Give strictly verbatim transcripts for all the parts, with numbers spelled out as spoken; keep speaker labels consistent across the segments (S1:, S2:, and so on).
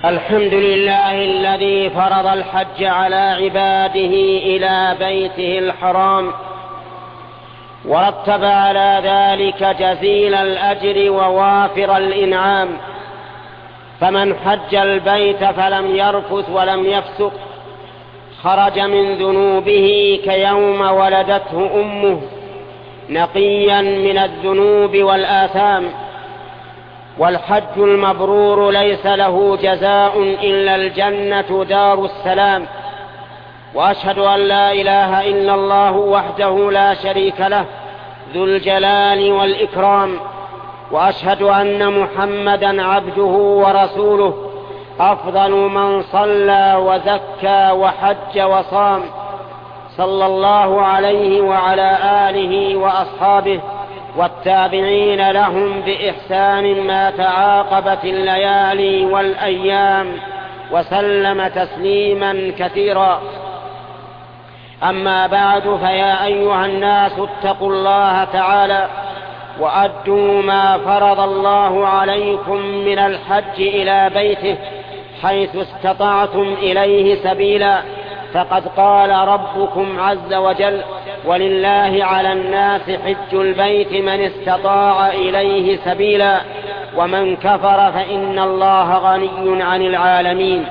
S1: الحمد لله الذي فرض الحج على عباده إلى بيته الحرام، ورتب على ذلك جزيل الأجر ووافر الإنعام. فمن حج البيت فلم يرفث ولم يفسق خرج من ذنوبه كيوم ولدته أمه، نقيا من الذنوب والآثام. والحج المبرور ليس له جزاء إلا الجنة دار السلام. وأشهد أن لا إله إلا الله وحده لا شريك له ذو الجلال والإكرام، وأشهد أن محمدا عبده ورسوله أفضل من صلى وزكى وحج وصام، صلى الله عليه وعلى آله وأصحابه والتابعين لهم بإحسان ما تعاقبت الليالي والأيام، وسلم تسليما كثيرا. أما بعد، فيا أيها الناس اتقوا الله تعالى وأدوا ما فرض الله عليكم من الحج إلى بيته حيث استطعتم إليه سبيلا. فقد قال ربكم عز وجل: ولله على الناس حج البيت من استطاع إليه سبيلا، ومن كفر فإن الله غني عن العالمين.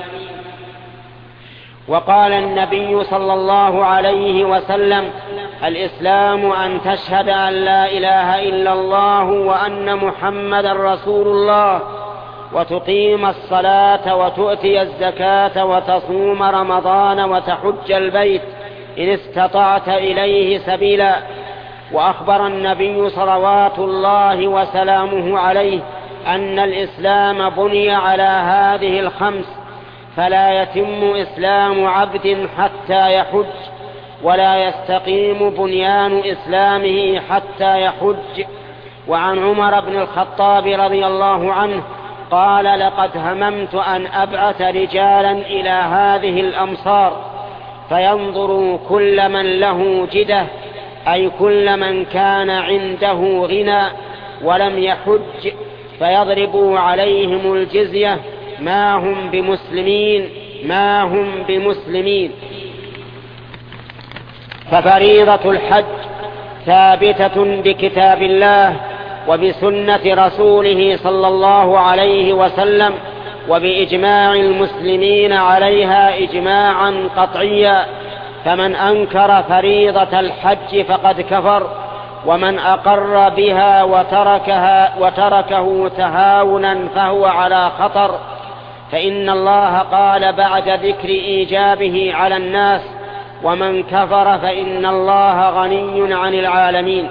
S1: وقال النبي صلى الله عليه وسلم: الإسلام أن تشهد أن لا إله إلا الله وأن محمدا رسول الله، وتقيم الصلاة وتؤتي الزكاة وتصوم رمضان وتحج البيت إن استطعت إليه سبيلا. وأخبر النبي صلوات الله وسلامه عليه أن الإسلام بني على هذه الخمس، فلا يتم إسلام عبد حتى يحج، ولا يستقيم بنيان إسلامه حتى يحج. وعن عمر بن الخطاب رضي الله عنه قال: لقد هممت أن أبعث رجالا إلى هذه الأمصار فينظروا كل من له جدة، أي كل من كان عنده غنى ولم يحج، فيضربوا عليهم الجزية، ما هم بمسلمين ما هم بمسلمين. ففريضة الحج ثابتة بكتاب الله وبسنة رسوله صلى الله عليه وسلم، وبإجماع المسلمين عليها إجماعا قطعيا. فمن أنكر فريضة الحج فقد كفر، ومن أقر بها وتركها وتركه تهاونا فهو على خطر، فإن الله قال بعد ذكر إيجابه على الناس: ومن كفر فإن الله غني عن العالمين.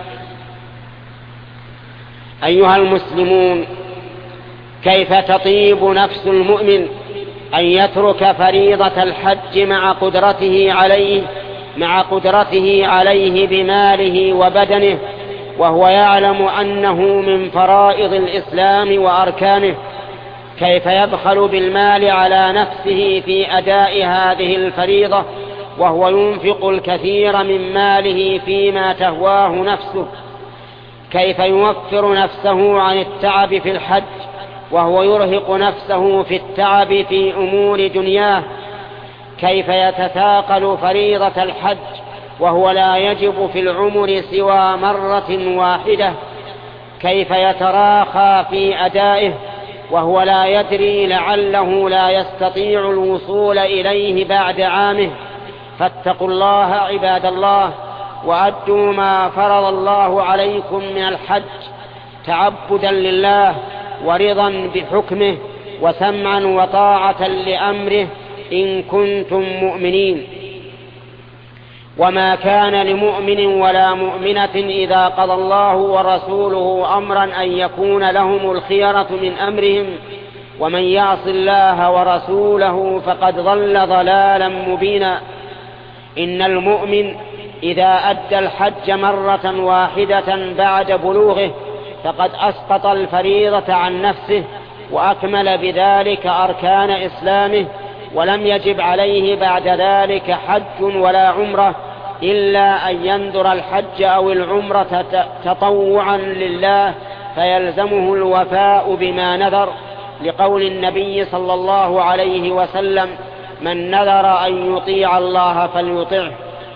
S1: أيها المسلمون، كيف تطيب نفس المؤمن أن يترك فريضة الحج مع قدرته عليه مع قدرته عليه بماله وبدنه، وهو يعلم أنه من فرائض الإسلام وأركانه؟ كيف يبخل بالمال على نفسه في أداء هذه الفريضة وهو ينفق الكثير من ماله فيما تهواه نفسه؟ كيف يوفر نفسه عن التعب في الحج وهو يرهق نفسه في التعب في أمور دنياه؟ كيف يتثاقل فريضة الحج وهو لا يجب في العمر سوى مرة واحدة؟ كيف يتراخى في أدائه وهو لا يدري لعله لا يستطيع الوصول إليه بعد عامه؟ فاتقوا الله عباد الله، وأدوا ما فرض الله عليكم من الحج تعبدا لله ورضا بحكمه وسمعا وطاعة لأمره إن كنتم مؤمنين. وما كان لمؤمن ولا مؤمنة إذا قضى الله ورسوله أمرا أن يكون لهم الخيرة من أمرهم، ومن يعص الله ورسوله فقد ضل ضلالا مبينا. إن المؤمن إذا أدى الحج مرة واحدة بعد بلوغه فقد أسقط الفريضة عن نفسه، وأكمل بذلك أركان إسلامه، ولم يجب عليه بعد ذلك حج ولا عمرة، إلا أن ينذر الحج أو العمرة تطوعا لله فيلزمه الوفاء بما نذر، لقول النبي صلى الله عليه وسلم: من نذر أن يطيع الله فليطعه.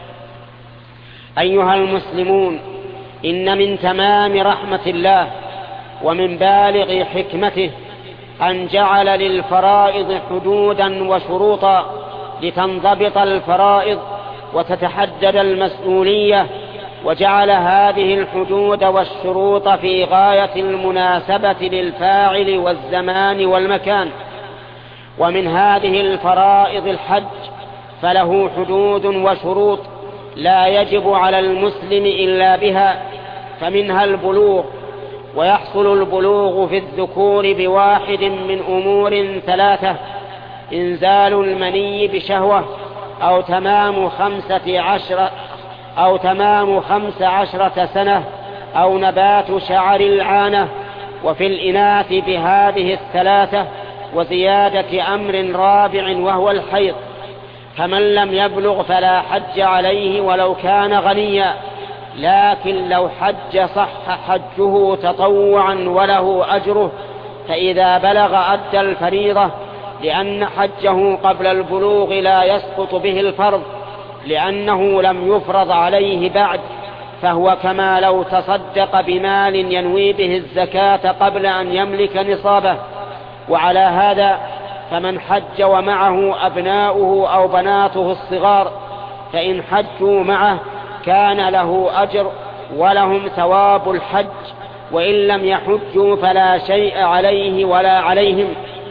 S1: أيها المسلمون، إن من تمام رحمة الله ومن بالغ حكمته أن جعل للفرائض حدودا وشروطا لتنضبط الفرائض وتتحدد المسؤولية، وجعل هذه الحدود والشروط في غاية المناسبة للفاعل والزمان والمكان. ومن هذه الفرائض الحج، فله حدود وشروط لا يجب على المسلم إلا بها، فمنها البلوغ، ويحصل البلوغ في الذكور بواحد من أمور ثلاثة: إنزال المني بشهوة، أو تمام خمسة عشر أو تمام خمس عشرة سنة، أو نبات شعر العانة. وفي الإناث بهذه الثلاثة وزيادة أمر رابع وهو الحيض. فمن لم يبلغ فلا حج عليه ولو كان غنيا، لكن لو حج صح حجه تطوعا وله أجره، فإذا بلغ أدى الفريضة، لأن حجه قبل البلوغ لا يسقط به الفرض، لأنه لم يفرض عليه بعد، فهو كما لو تصدق بمال ينوي به الزكاة قبل أن يملك نصابه. وعلى هذا فمن حج ومعه أبناؤه أو بناته الصغار، فإن حجوا معه كان له أجر ولهم ثواب الحج، وإن لم يحجوا فلا شيء عليه ولا عليهم.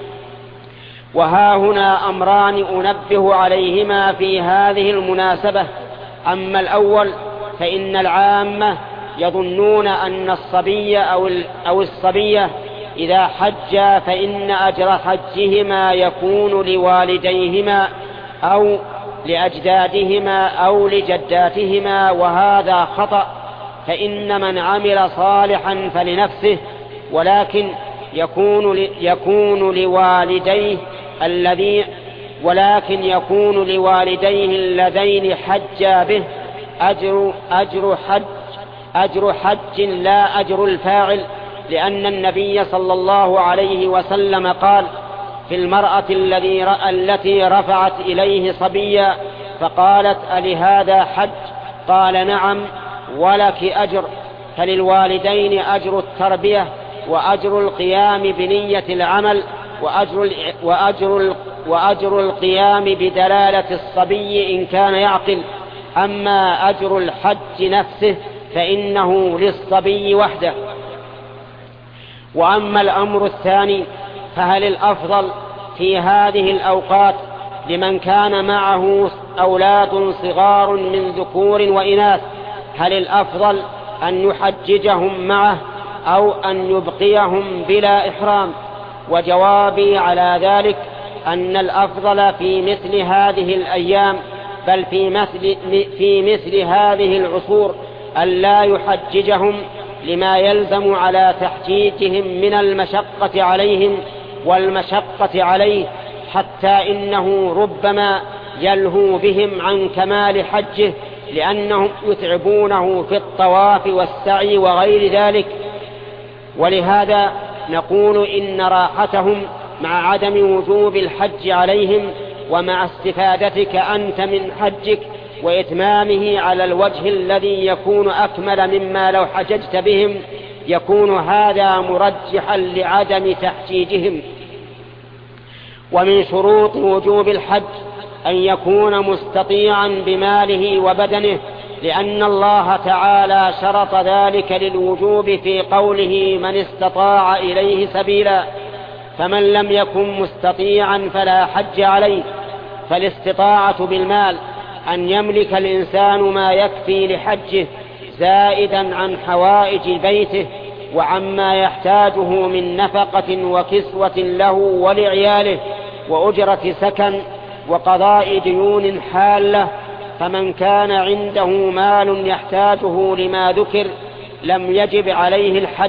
S1: وها هنا أمران أنبه عليهما في هذه المناسبة. أما الأول فإن العامة يظنون أن الصبي أو الصبية إذا حجا فإن أجر حجهما يكون لوالديهما أو لأجدادهما أو لجداتهما، وهذا خطأ. فإن من عمل صالحا فلنفسه، ولكن يكون يكون لوالديه الذي ولكن يكون لوالديه اللذين حجا به أجر أجر حج أجر حج لا أجر الفاعل، لأن النبي صلى الله عليه وسلم قال في المرأة الذي التي رفعت إليه صبيا فقالت: ألهذا حج؟ قال: نعم، ولك أجر. فللوالدين أجر التربية وأجر القيام بنية العمل وأجر, وأجر, وأجر القيام بدلالة الصبي إن كان يعقل. أما أجر الحج نفسه فإنه للصبي وحده. وأما الأمر الثاني، فهل الأفضل في هذه الأوقات لمن كان معه أولاد صغار من ذكور وإناث، هل الأفضل أن يحججهم معه أو أن يبقيهم بلا إحرام؟ وجوابي على ذلك أن الأفضل في مثل هذه الأيام، بل في مثل, في مثل هذه العصور، أن لا يحججهم، لما يلزم على تحجيجهم من المشقة عليهم والمشقة عليه، حتى إنه ربما يلهو بهم عن كمال حجه، لأنهم يتعبونه في الطواف والسعي وغير ذلك. ولهذا نقول إن راحتهم مع عدم وجوب الحج عليهم، ومع استفادتك أنت من حجك وإتمامه على الوجه الذي يكون أكمل مما لو حججت بهم، يكون هذا مرجحا لعدم تحجيجهم. ومن شروط وجوب الحج أن يكون مستطيعا بماله وبدنه، لأن الله تعالى شرط ذلك للوجوب في قوله: من استطاع إليه سبيلا. فمن لم يكن مستطيعا فلا حج عليه. فالاستطاعة بالمال أن يملك الإنسان ما يكفي لحجه، زائدا عن حوائج بيته وعما يحتاجه من نفقة وكسوة له ولعياله وأجرة سكن وقضاء ديون حالة. فمن كان عنده مال يحتاجه لما ذكر لم يجب عليه الحج.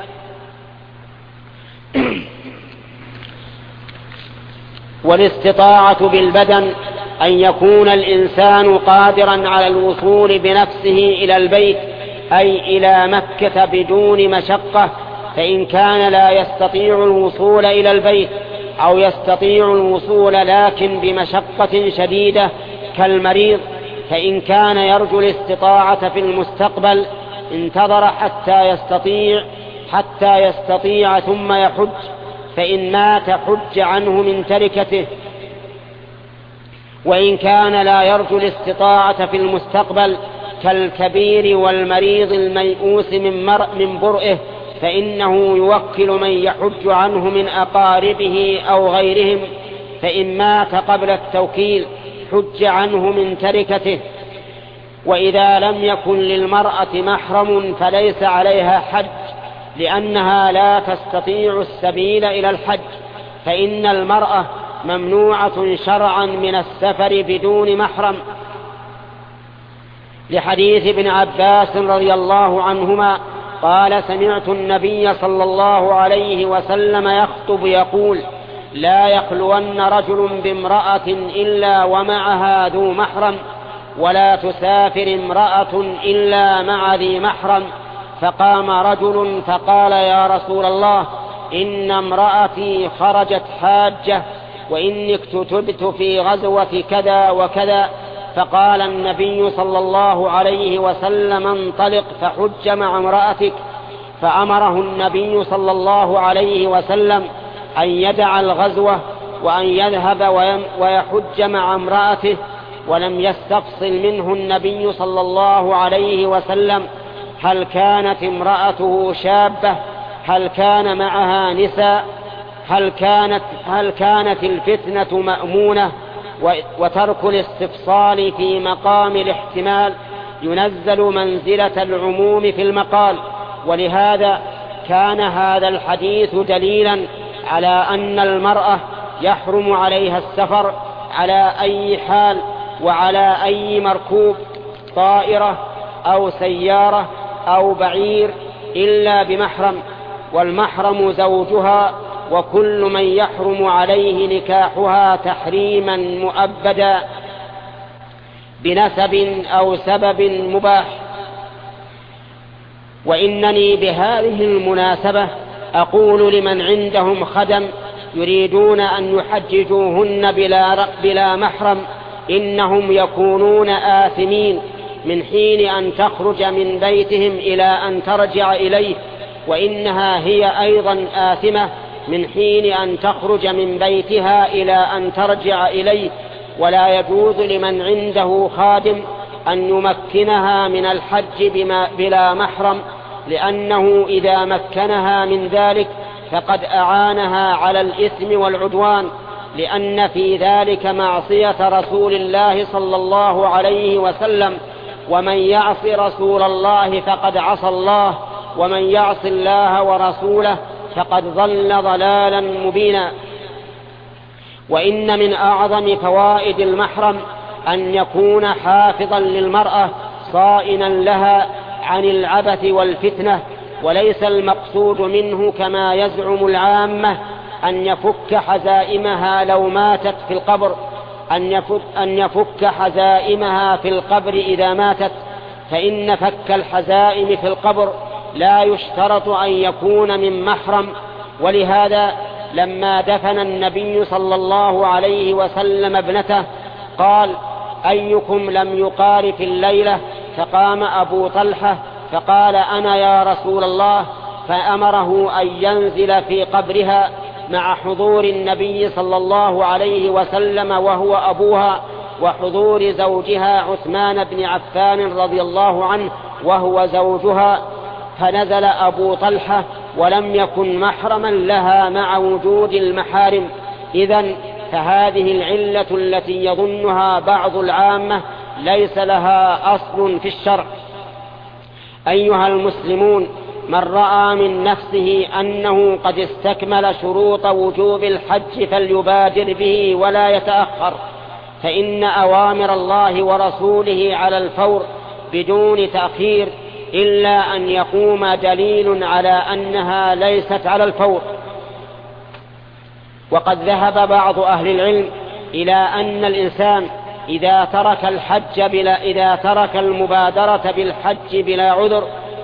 S1: والاستطاعة بالبدن أن يكون الإنسان قادرا على الوصول بنفسه إلى البيت، أي إلى مكة بدون مشقة، فإن كان لا يستطيع الوصول إلى البيت أو يستطيع الوصول لكن بمشقة شديدة كالمريض، فإن كان يرجو الاستطاعة في المستقبل انتظر حتى يستطيع حتى يستطيع ثم يحج، فإن مات حج عنه من تركته. وإن كان لا يرجو الاستطاعة في المستقبل كالكبير والمريض الميؤوس من, مر من برئه، فإنه يوكل من يحج عنه من أقاربه أو غيرهم، فإن مات قبل التوكيل حج عنه من تركته. وإذا لم يكن للمرأة محرم فليس عليها حج، لأنها لا تستطيع السبيل إلى الحج، فإن المرأة ممنوعة شرعا من السفر بدون محرم، لحديث ابن عباس رضي الله عنهما قال: سمعت النبي صلى الله عليه وسلم يخطب يقول: لا يخلون رجل بامرأة إلا ومعها ذو محرم، ولا تسافر امرأة إلا مع ذي محرم. فقام رجل فقال: يا رسول الله، إن امرأتي خرجت حاجة وإني اكتتبت في غزوة كذا وكذا. فقال النبي صلى الله عليه وسلم: انطلق فحج مع امرأتك. فأمره النبي صلى الله عليه وسلم أن يدع الغزوة وأن يذهب ويحج مع امرأته، ولم يستفصل منه النبي صلى الله عليه وسلم هل كانت امرأته شابة، هل كان معها نساء، هل كانت, هل كانت الفتنة مأمونة. وترك الاستفصال في مقام الاحتمال ينزل منزلة العموم في المقال، ولهذا كان هذا الحديث دليلا على أن المرأة يحرم عليها السفر على أي حال وعلى أي مركوب، طائرة أو سيارة أو بعير، إلا بمحرم، والمحرم زوجها، وكل من يحرم عليه نكاحها تحريما مؤبدا بنسب أو سبب مباح. وإنني بهذه المناسبة أقول لمن عندهم خدم يريدون أن يحججوهن بلا, بلا محرم: إنهم يكونون آثمين من حين أن تخرج من بيتهم إلى أن ترجع إليه، وإنها هي أيضا آثمة من حين أن تخرج من بيتها إلى أن ترجع إليه. ولا يجوز لمن عنده خادم أن يمكنها من الحج بما بلا محرم، لأنه إذا مكنها من ذلك فقد أعانها على الإثم والعدوان، لأن في ذلك معصية رسول الله صلى الله عليه وسلم، ومن يعص رسول الله فقد عصى الله، ومن يعص الله ورسوله فقد ضل ضلالا مبينا. وإن من أعظم فوائد المحرم أن يكون حافظا للمرأة صائنا لها عن العبث والفتنة، وليس المقصود منه كما يزعم العامة أن يفك حزائمها لو ماتت في القبر، أن يفك, أن يفك حزائمها في القبر إذا ماتت، فإن فك الحزائم في القبر لا يشترط أن يكون من محرم. ولهذا لما دفن النبي صلى الله عليه وسلم ابنته قال: أيكم لم يقارف الليلة؟ فقام أبو طلحة فقال: أنا يا رسول الله، فأمره أن ينزل في قبرها مع حضور النبي صلى الله عليه وسلم وهو أبوها، وحضور زوجها عثمان بن عفان رضي الله عنه وهو زوجها، فنزل أبو طلحة ولم يكن محرما لها مع وجود المحارم. إذن فهذه العلة التي يظنها بعض العامة ليس لها أصل في الشرع. أيها المسلمون، من رأى من نفسه أنه قد استكمل شروط وجوب الحج فليبادر به ولا يتأخر، فإن أوامر الله ورسوله على الفور بدون تأخير، إلا أن يقوم دليل على أنها ليست على الفور. وقد ذهب بعض أهل العلم إلى أن الإنسان إذا ترك الحج بلا إذا ترك المبادرة بالحج بلا عذر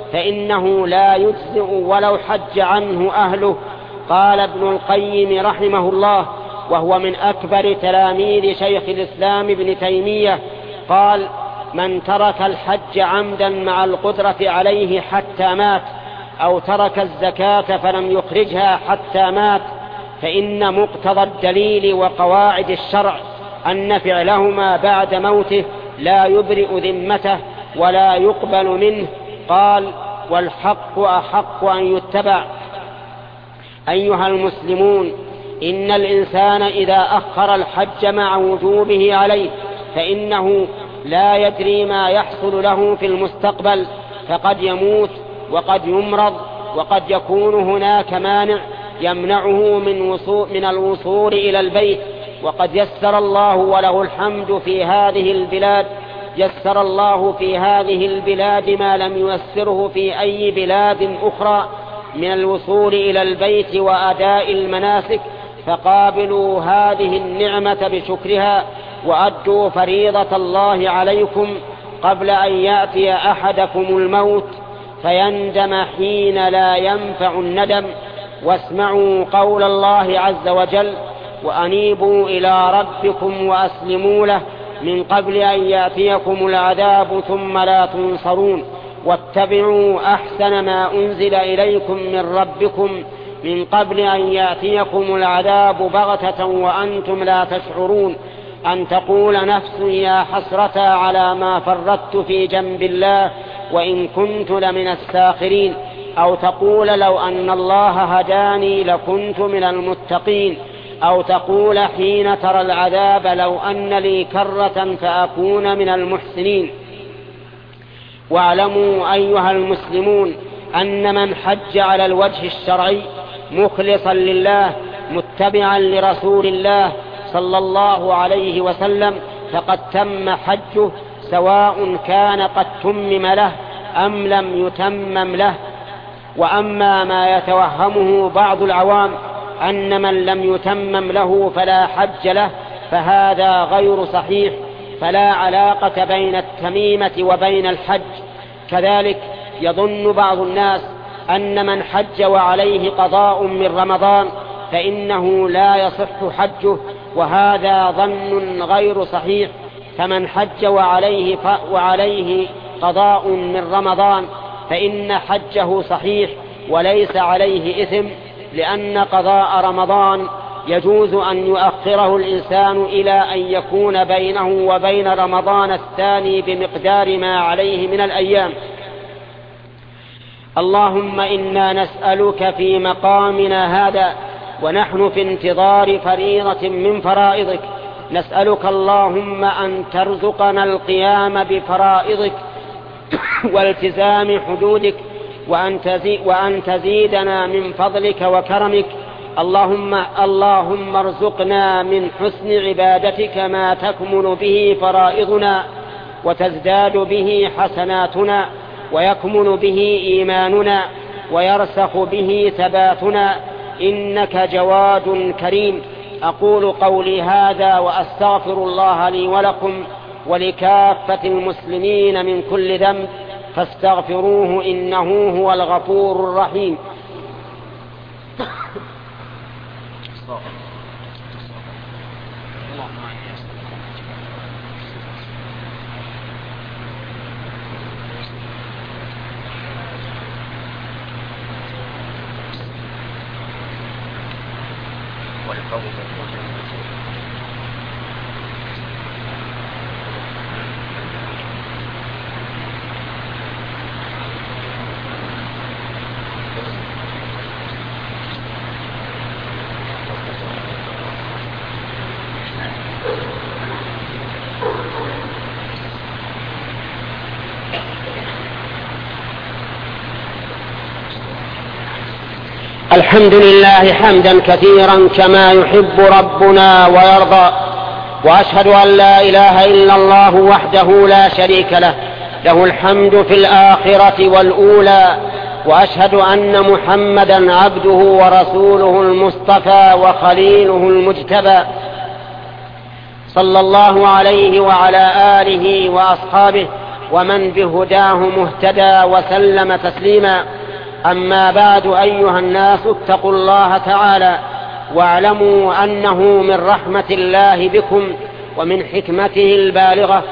S1: فإنه لا يجزئ ولو حج عنه أهله. قال ابن القيم رحمه الله، وهو من أكبر تلاميذ شيخ الإسلام ابن تيمية، قال: من ترك الحج عمدا مع القدرة عليه حتى مات، أو ترك الزكاة فلم يخرجها حتى مات، فإن مقتضى الدليل وقواعد الشرع أن فعلهما بعد موته لا يبرئ ذمته ولا يقبل منه. قال: والحق أحق أن يتبع. أيها المسلمون، إن الإنسان إذا أخر الحج مع وجوبه عليه فإنه لا يدري ما يحصل له في المستقبل، فقد يموت وقد يمرض وقد يكون هناك مانع يمنعه من, وصول من الوصول إلى البيت. وقد يسر الله وله الحمد في هذه البلاد يسر الله في هذه البلاد ما لم ييسره في أي بلاد أخرى من الوصول إلى البيت وأداء المناسك، فقابلوا هذه النعمة بشكرها وأدوا فريضة الله عليكم قبل أن يأتي أحدكم الموت فيندم حين لا ينفع الندم. واسمعوا قول الله عز وجل: وأنيبوا إلى ربكم وأسلموا له من قبل أن يأتيكم العذاب ثم لا تنصرون، واتبعوا أحسن ما أنزل إليكم من ربكم من قبل أن يأتيكم العذاب بغتة وأنتم لا تشعرون، أن تقول نفس يا حسرة على ما فرطت في جنب الله وإن كنت لمن الساخرين، أو تقول لو أن الله هداني لكنت من المتقين، أو تقول حين ترى العذاب لو أن لي كرة فأكون من المحسنين. واعلموا أيها المسلمون أن من حج على الوجه الشرعي مخلصا لله متبعا لرسول الله صلى الله عليه وسلم فقد تم حجه، سواء كان قد تمم له أم لم يتمم له. وأما ما يتوهمه بعض العوام أن من لم يتمم له فلا حج له فهذا غير صحيح، فلا علاقة بين التميمة وبين الحج. كذلك يظن بعض الناس أن من حج وعليه قضاء من رمضان فإنه لا يصح حجه، وهذا ظن غير صحيح. فمن حج وعليه, وعليه قضاء من رمضان فإن حجه صحيح وليس عليه إثم، لأن قضاء رمضان يجوز أن يؤخره الإنسان إلى أن يكون بينه وبين رمضان الثاني بمقدار ما عليه من الأيام. اللهم إنا نسألك في مقامنا هذا ونحن في انتظار فريضة من فرائضك، نسألك اللهم أن ترزقنا القيام بفرائضك والتزام حدودك، وأن, تزي وأن تزيدنا من فضلك وكرمك. اللهم, اللهم ارزقنا من حسن عبادتك ما تكمل به فرائضنا وتزداد به حسناتنا ويكمل به إيماننا ويرسخ به ثباتنا، إنك جواد كريم. أقول قولي هذا وأستغفر الله لي ولكم ولكافة المسلمين من كل ذنب، فاستغفروه إنه هو الغفور الرحيم. الحمد لله حمدا كثيرا كما يحب ربنا ويرضى، وأشهد أن لا إله إلا الله وحده لا شريك له، له الحمد في الآخرة والأولى، وأشهد أن محمدا عبده ورسوله المصطفى وخليله المجتبى، صلى الله عليه وعلى آله وأصحابه ومن بهداه مهتدى وسلم تسليما. أما بعد، أيها الناس، اتقوا الله تعالى واعلموا أنه من رحمة الله بكم ومن حكمته البالغة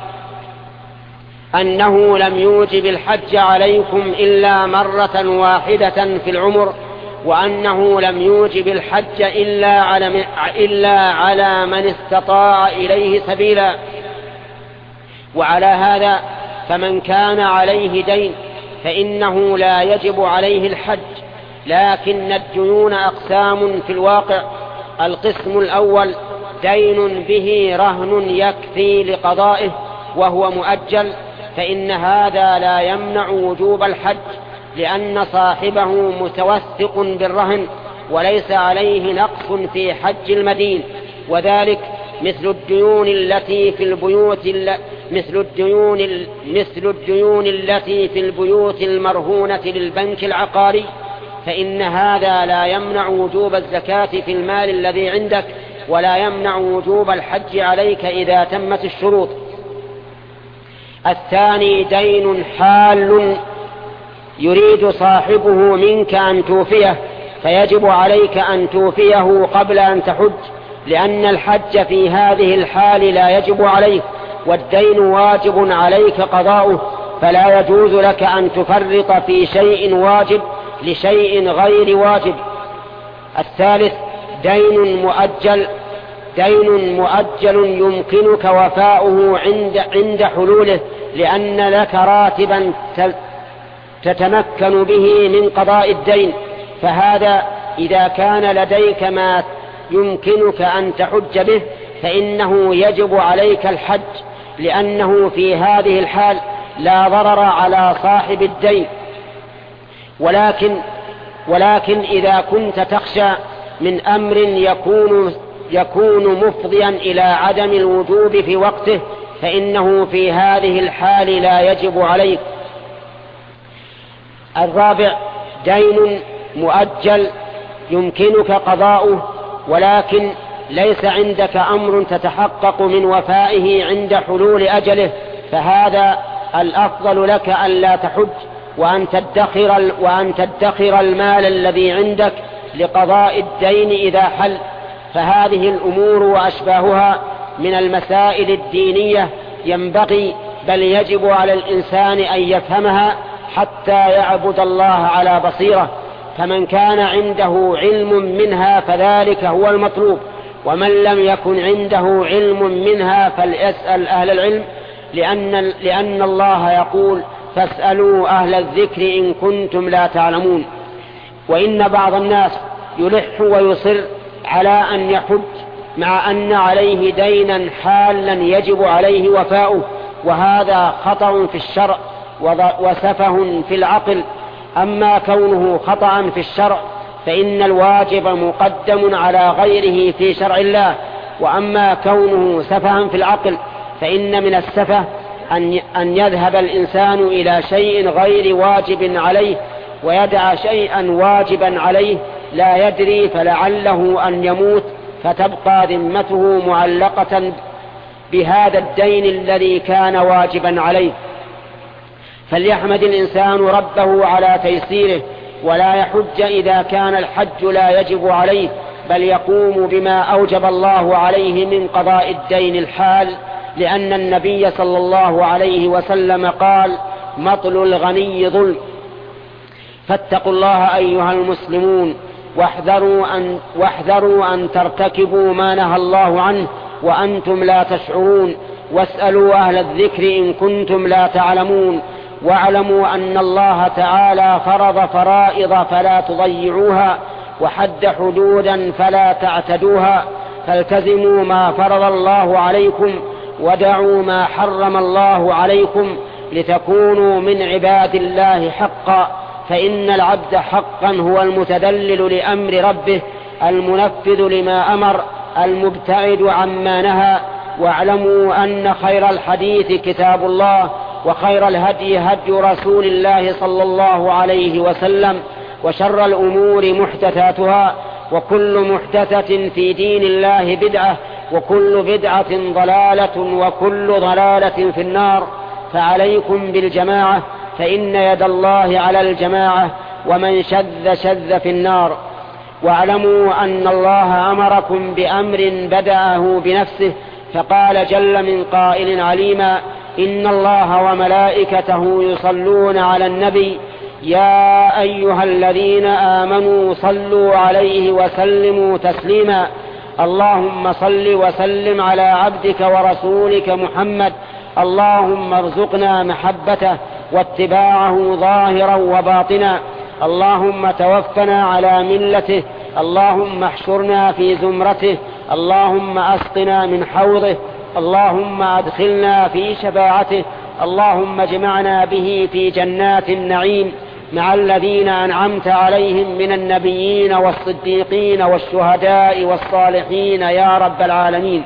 S1: أنه لم يوجب الحج عليكم إلا مرة واحدة في العمر، وأنه لم يوجب الحج إلا على, إلا على من استطاع إليه سبيلا. وعلى هذا فمن كان عليه دين فإنه لا يجب عليه الحج، لكن الديون أقسام في الواقع. القسم الأول دين به رهن يكفي لقضائه وهو مؤجل، فإن هذا لا يمنع وجوب الحج، لأن صاحبه متوثق بالرهن وليس عليه نقص في حج المدين. وذلك مثل الديون التي في البيوت مثل الديون مثل الديون التي في البيوت المرهونة للبنك العقاري، فإن هذا لا يمنع وجوب الزكاة في المال الذي عندك، ولا يمنع وجوب الحج عليك إذا تمت الشروط. الثاني دين حال يريد صاحبه منك أن توفيه، فيجب عليك أن توفيه قبل أن تحج، لأن الحج في هذه الحال لا يجب عليك، والدين واجب عليك قضاؤه، فلا يجوز لك أن تفرط في شيء واجب لشيء غير واجب. الثالث دين مؤجل دين مؤجل يمكنك وفاؤه عند عند حلوله، لأن لك راتبا تتمكن به من قضاء الدين، فهذا إذا كان لديك ما يمكنك أن تحج به فإنه يجب عليك الحج، لأنه في هذه الحال لا ضرر على صاحب الدين. ولكن ولكن إذا كنت تخشى من أمر يكون يكون مفضيا إلى عدم الوجوب في وقته، فإنه في هذه الحال لا يجب عليك. الرابع دين مؤجل يمكنك قضاؤه، ولكن ليس عندك أمر تتحقق من وفائه عند حلول أجله، فهذا الأفضل لك أن لا تحج، وأن تدخر, وأن تدخر المال الذي عندك لقضاء الدين إذا حل. فهذه الأمور وأشباهها من المسائل الدينية ينبغي بل يجب على الإنسان أن يفهمها حتى يعبد الله على بصيرة، فمن كان عنده علم منها فذلك هو المطلوب، ومن لم يكن عنده علم منها فليسأل أهل العلم، لأن, لأن الله يقول فاسألوا أهل الذكر إن كنتم لا تعلمون. وإن بعض الناس يلح ويصر على أن يحج مع أن عليه دينا حالا يجب عليه وفاؤه، وهذا خطأ في الشرع وسفه في العقل. أما كونه خطأ في الشرع فإن الواجب مقدم على غيره في شرع الله، وأما كونه سفها في العقل فإن من السفه أن يذهب الإنسان إلى شيء غير واجب عليه ويدع شيئا واجبا عليه لا يدري، فلعله أن يموت فتبقى ذمته معلقة بهذا الدين الذي كان واجبا عليه. فليحمد الإنسان ربه على تيسيره، ولا يحج إذا كان الحج لا يجب عليه، بل يقوم بما أوجب الله عليه من قضاء الدين الحال، لأن النبي صلى الله عليه وسلم قال مطل الغني ظلم. فاتقوا الله أيها المسلمون، واحذروا أن, واحذروا أن ترتكبوا ما نهى الله عنه وأنتم لا تشعرون، واسألوا أهل الذكر إن كنتم لا تعلمون، واعلموا أن الله تعالى فرض فرائض فلا تضيعوها، وحد حدودا فلا تعتدوها، فالتزموا ما فرض الله عليكم ودعوا ما حرم الله عليكم لتكونوا من عباد الله حقا، فإن العبد حقا هو المتذلل لأمر ربه المنفذ لما أمر المبتعد عما نهى. واعلموا أن خير الحديث كتاب الله، وخير الهدي هدي رسول الله صلى الله عليه وسلم، وشر الأمور محدثاتها، وكل محدثة في دين الله بدعة، وكل بدعة ضلالة، وكل ضلالة في النار. فعليكم بالجماعة فإن يد الله على الجماعة ومن شذ شذ في النار. واعلموا أن الله أمركم بأمر بدأه بنفسه فقال جل من قائل عليما: إن الله وملائكته يصلون على النبي يا أيها الذين آمنوا صلوا عليه وسلموا تسليما. اللهم صل وسلم على عبدك ورسولك محمد. اللهم ارزقنا محبته واتباعه ظاهرا وباطنا. اللهم توفنا على ملته. اللهم احشرنا في زمرته. اللهم أسقنا من حوضه. اللهم أدخلنا في شفاعته. اللهم اجمعنا به في جنات النعيم مع الذين أنعمت عليهم من النبيين والصديقين والشهداء والصالحين يا رب العالمين.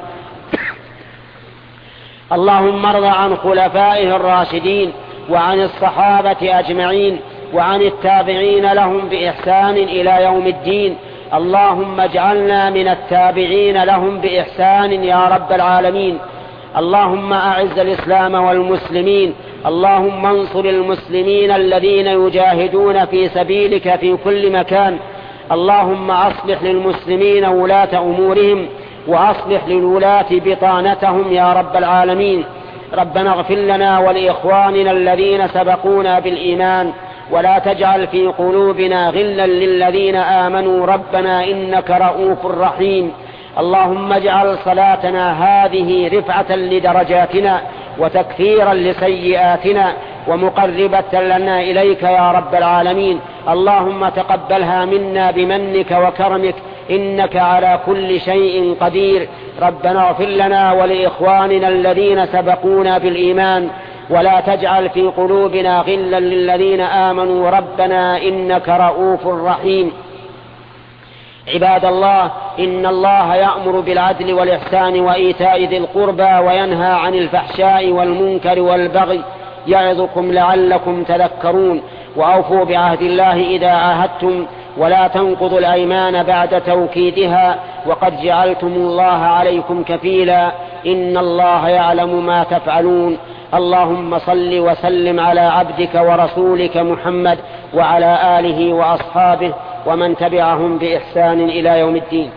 S1: اللهم ارض عن خلفائه الراشدين وعن الصحابة أجمعين وعن التابعين لهم بإحسان إلى يوم الدين. اللهم اجعلنا من التابعين لهم بإحسان يا رب العالمين. اللهم أعز الإسلام والمسلمين. اللهم انصر المسلمين الذين يجاهدون في سبيلك في كل مكان. اللهم أصلح للمسلمين ولاة أمورهم وأصلح للولاة بطانتهم يا رب العالمين. ربنا اغفر لنا ولإخواننا الذين سبقونا بالإيمان ولا تجعل في قلوبنا غلا للذين آمنوا ربنا إنك رؤوف رحيم. اللهم اجعل صلاتنا هذه رفعة لدرجاتنا وتكفيرا لسيئاتنا ومقربة لنا إليك يا رب العالمين. اللهم تقبلها منا بمنك وكرمك إنك على كل شيء قدير. ربنا اغفر لنا ولإخواننا الذين سبقونا بالإيمان ولا تجعل في قلوبنا غلا للذين آمنوا ربنا إنك رؤوف رحيم. عباد الله، إن الله يأمر بالعدل والإحسان وإيتاء ذي القربى وينهى عن الفحشاء والمنكر والبغي يعظكم لعلكم تذكرون. وأوفوا بعهد الله إذا عاهدتم ولا تنقضوا الأيمان بعد توكيدها وقد جعلتم الله عليكم كفيلا إن الله يعلم ما تفعلون. اللهم صل وسلم على عبدك ورسولك محمد وعلى آله وأصحابه ومن تبعهم بإحسان إلى يوم الدين.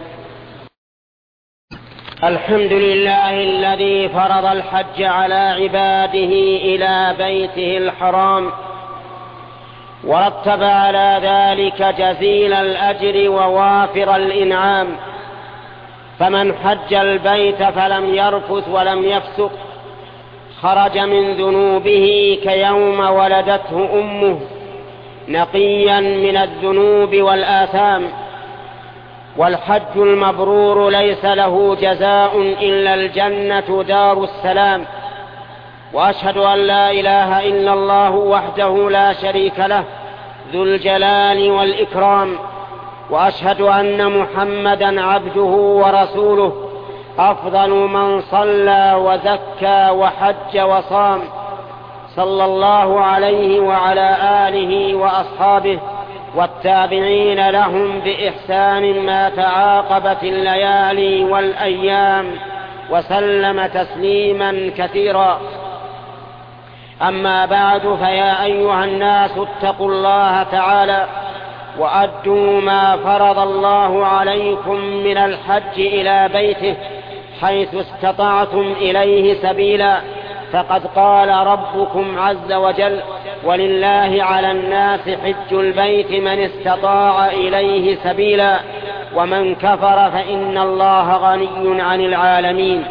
S1: الحمد لله الذي فرض الحج على عباده إلى بيته الحرام ورتب على ذلك جزيل الأجر ووافر الإنعام. فمن حج البيت فلم يرفث ولم يفسق خرج من ذنوبه كيوم ولدته أمه نقيا من الذنوب والآثام. والحج المبرور ليس له جزاء إلا الجنة دار السلام. وأشهد أن لا إله إلا الله وحده لا شريك له ذو الجلال والإكرام. وأشهد أن محمدا عبده ورسوله أفضل من صلى وزكى وحج وصام صلى الله عليه وعلى آله وأصحابه والتابعين لهم بإحسان ما تعاقبت الليالي والأيام وسلم تسليما كثيرا. أما بعد، فيا أيها الناس اتقوا الله تعالى وأدوا ما فرض الله عليكم من الحج إلى بيته حيث استطعتم إليه سبيلا. فقد قال ربكم عز وجل: ولله على الناس حج البيت من استطاع إليه سبيلا ومن كفر فإن الله غني عن العالمين.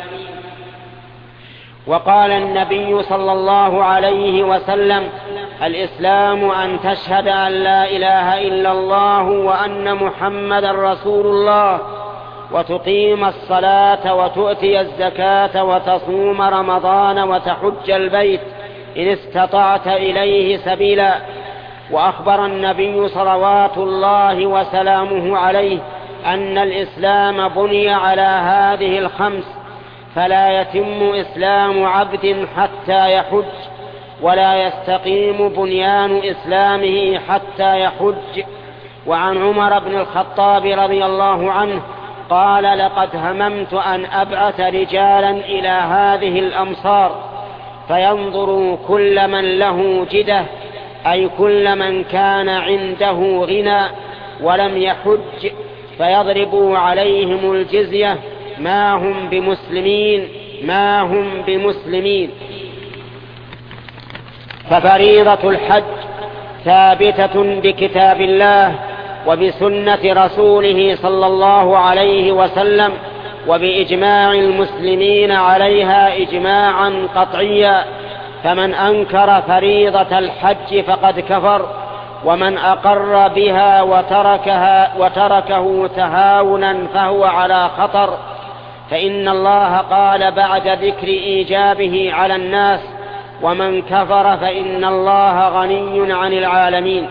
S1: وقال النبي صلى الله عليه وسلم: الإسلام أن تشهد أن لا إله إلا الله وأن محمدا رسول الله وتقيم الصلاة وتؤتي الزكاة وتصوم رمضان وتحج البيت إن استطعت إليه سبيلا. وأخبر النبي صلوات الله وسلامه عليه أن الإسلام بني على هذه الخمس، فلا يتم إسلام عبد حتى يحج، ولا يستقيم بنيان إسلامه حتى يحج. وعن عمر بن الخطاب رضي الله عنه قال: لقد هممت أن أبعث رجالا إلى هذه الأمصار فينظروا كل من له جدة، أي كل من كان عنده غنى ولم يحج، فيضربوا عليهم الجزية، ما هم بمسلمين ما هم بمسلمين. ففريضة الحج ثابتة بكتاب الله وبسنة رسوله صلى الله عليه وسلم وبإجماع المسلمين عليها إجماعا قطعيا، فمن أنكر فريضة الحج فقد كفر، ومن أقر بها وتركها وتركه تهاونا فهو على خطر، فإن الله قال بعد ذكر إيجابه على الناس: ومن كفر فإن الله غني عن العالمين.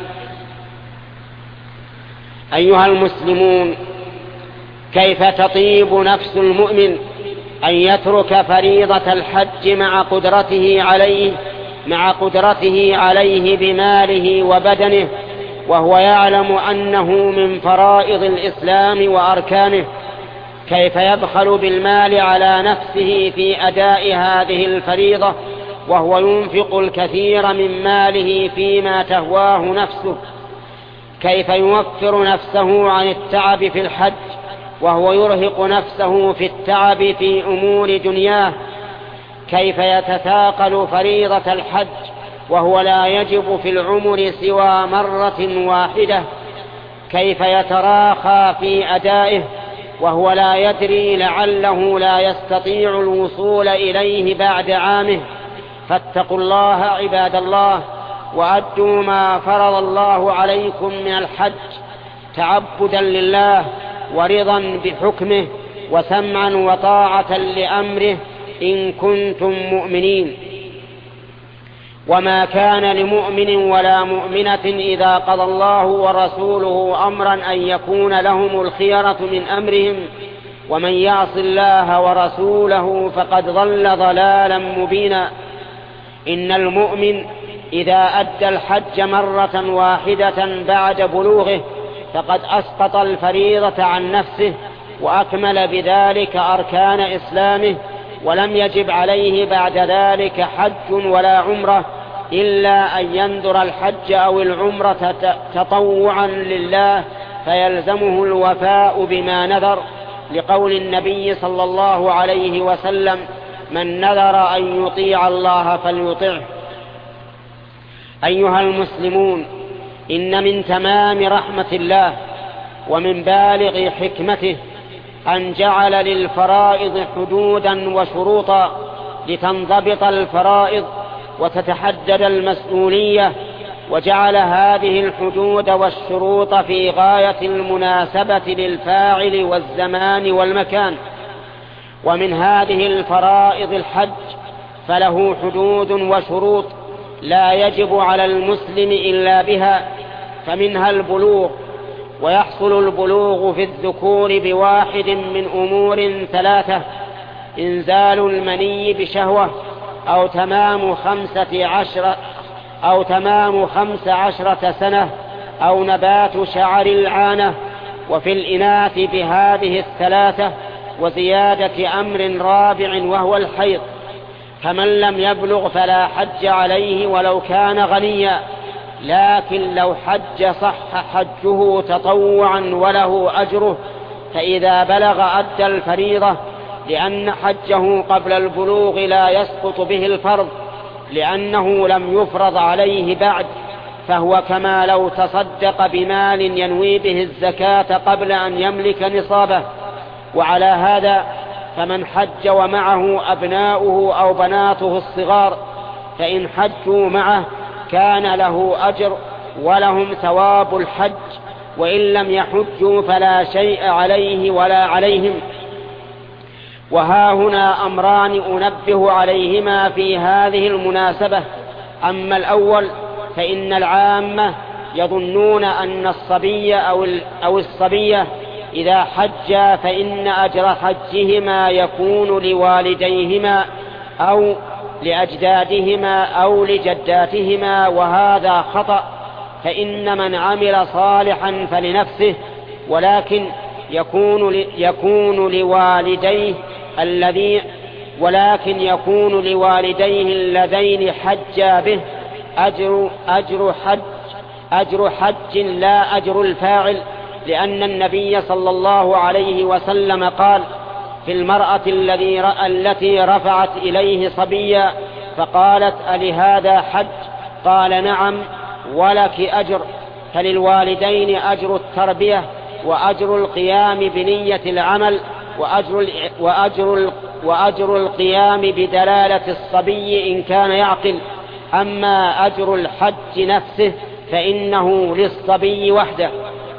S1: أيها المسلمون، كيف تطيب نفس المؤمن أن يترك فريضة الحج مع قدرته عليه مع قدرته عليه بماله وبدنه، وهو يعلم أنه من فرائض الإسلام وأركانه؟ كيف يبخل بالمال على نفسه في أداء هذه الفريضة وهو ينفق الكثير من ماله فيما تهواه نفسه؟ كيف يوفر نفسه عن التعب في الحج وهو يرهق نفسه في التعب في أمور دنياه؟ كيف يتثاقل فريضة الحج وهو لا يجب في العمر سوى مرة واحدة؟ كيف يتراخى في أدائه وهو لا يدري لعله لا يستطيع الوصول إليه بعد عامه؟ فاتقوا الله عباد الله، وأدوا ما فرض الله عليكم من الحج تعبدا لله ورضا بحكمه وسمعا وطاعة لأمره إن كنتم مؤمنين. وما كان لمؤمن ولا مؤمنة إذا قضى الله ورسوله أمرا أن يكون لهم الخيرة من أمرهم، ومن يعص الله ورسوله فقد ضل ضلالا مبينا. إن المؤمن إذا أدى الحج مرة واحدة بعد بلوغه فقد أسقط الفريضة عن نفسه وأكمل بذلك أركان إسلامه، ولم يجب عليه بعد ذلك حج ولا عمرة إلا أن ينذر الحج أو العمرة تطوعا لله فيلزمه الوفاء بما نذر، لقول النبي صلى الله عليه وسلم: من نذر أن يطيع الله فليطعه. أيها المسلمون، إن من تمام رحمة الله ومن بالغ حكمته أن جعل للفرائض حدودا وشروطا لتنضبط الفرائض وتتحدد المسؤولية، وجعل هذه الحدود والشروط في غاية المناسبة للفاعل والزمان والمكان. ومن هذه الفرائض الحج، فله حدود وشروط لا يجب على المسلم إلا بها، فمنها البلوغ، ويحصل البلوغ في الذكور بواحد من أمور ثلاثة: إنزال المني بشهوة، أو تمام خمسة عشر أو تمام خمس عشرة سنة، أو نبات شعر العانة. وفي الإناث بهذه الثلاثة وزيادة أمر رابع وهو الحيض. فمن لم يبلغ فلا حج عليه ولو كان غنيا، لكن لو حج صح حجه تطوعا وله أجره، فإذا بلغ أدى الفريضة، لأن حجه قبل البلوغ لا يسقط به الفرض لأنه لم يفرض عليه بعد، فهو كما لو تصدق بمال ينوي به الزكاة قبل أن يملك نصابه. وعلى هذا فمن حج ومعه أبناؤه أو بناته الصغار، فإن حجوا معه كان له أجر ولهم ثواب الحج، وإن لم يحجوا فلا شيء عليه ولا عليهم. وها هنا أمران أنبه عليهما في هذه المناسبة. أما الأول فإن العامة يظنون أن الصبي أو الصبية إذا حجا فإن أجر حجهما يكون لوالديهما أو لأجدادهما أو لجداتهما، وهذا خطأ، فإن من عمل صالحا فلنفسه، ولكن يكون يكون لوالديه الذي ولكن يكون لوالديه اللذين حجا به أجر, أجر, حج أجر حج لا أجر الفاعل، لأن النبي صلى الله عليه وسلم قال في المرأة الذي التي رفعت إليه صبيا فقالت ألهذا حج؟ قال نعم ولك أجر. فللوالدين أجر التربية وأجر القيام بنية العمل وأجر, وأجر, وأجر القيام بدلالة الصبي إن كان يعقل. أما أجر الحج نفسه فإنه للصبي وحده.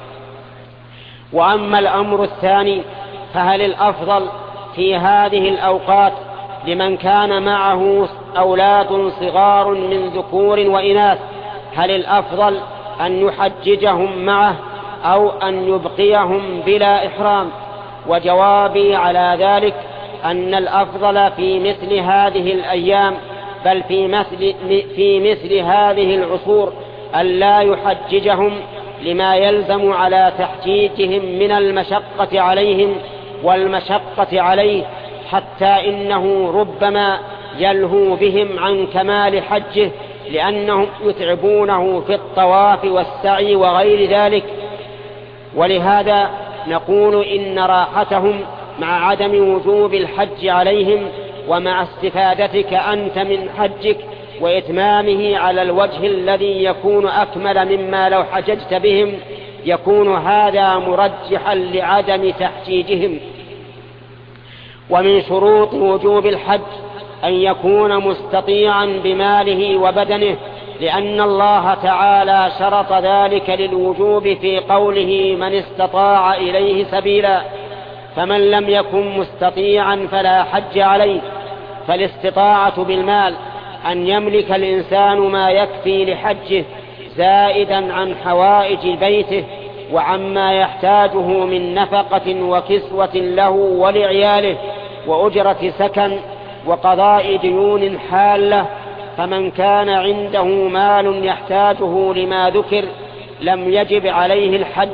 S1: وأما الأمر الثاني فهل الأفضل في هذه الأوقات لمن كان معه أولاد صغار من ذكور وإناث، هل الأفضل أن يحججهم معه أو أن يبقيهم بلا إحرام؟ وجوابي على ذلك أن الأفضل في مثل هذه الأيام بل في مثل, في مثل هذه العصور أن لا يحججهم لما يلزم على تحجيجهم من المشقة عليهم والمشقة عليه، حتى إنه ربما يلهو بهم عن كمال حجه لأنهم يتعبونه في الطواف والسعي وغير ذلك. ولهذا نقول إن راحتهم مع عدم وجوب الحج عليهم ومع استفادتك أنت من حجك وإتمامه على الوجه الذي يكون أكمل مما لو حججت بهم، يكون هذا مرجحا لعدم تحجيجهم. ومن شروط وجوب الحج أن يكون مستطيعا بماله وبدنه، لأن الله تعالى شرط ذلك للوجوب في قوله من استطاع إليه سبيلا، فمن لم يكن مستطيعا فلا حج عليه. فالاستطاعة بالمال أن يملك الإنسان ما يكفي لحجه زائدا عن حوائج بيته وعما يحتاجه من نفقة وكسوة له ولعياله وأجرة سكن وقضاء ديون حالة. فمن كان عنده مال يحتاجه لما ذكر لم يجب عليه الحج.